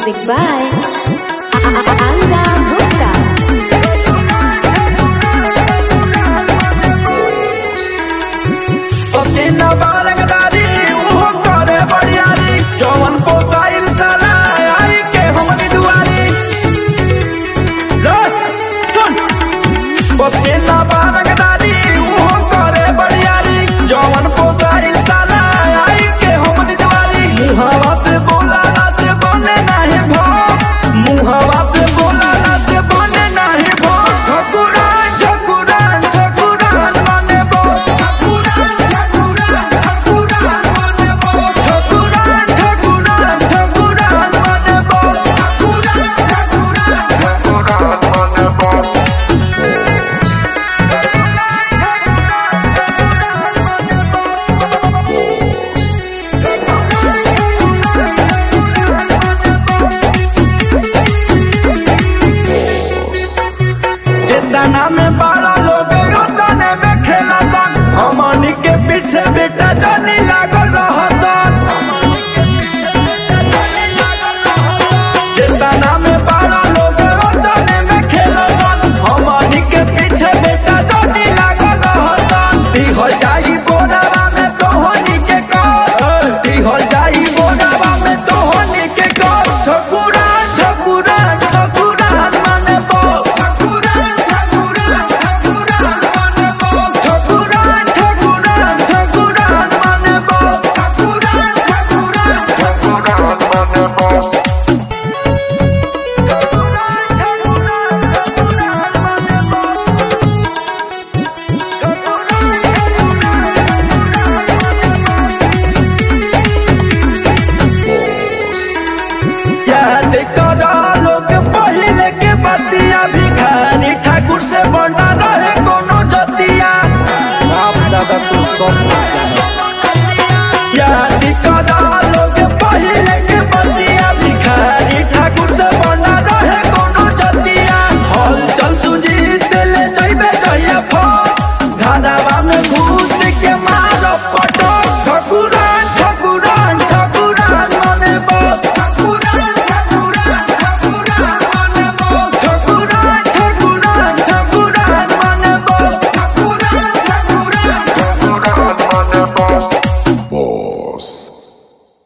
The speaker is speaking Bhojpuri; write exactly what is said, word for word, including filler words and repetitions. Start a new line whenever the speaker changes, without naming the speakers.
Music by Anga Gupta.
पसीना बारंगदारी वो करे बड़ियारी जवन पोसाइल साला आई के हमनी दुआरी ले सुन पसीना बारंगदारी वो करे बड़ियारी जवन पोसाइल साला आई के हमनी दुआरी मुहावा से बोला ना से बने नहीं भो मुहावा से बोला ना से बने नहीं भो ठकुरान ठकुरान ठकुरान माने बो नाम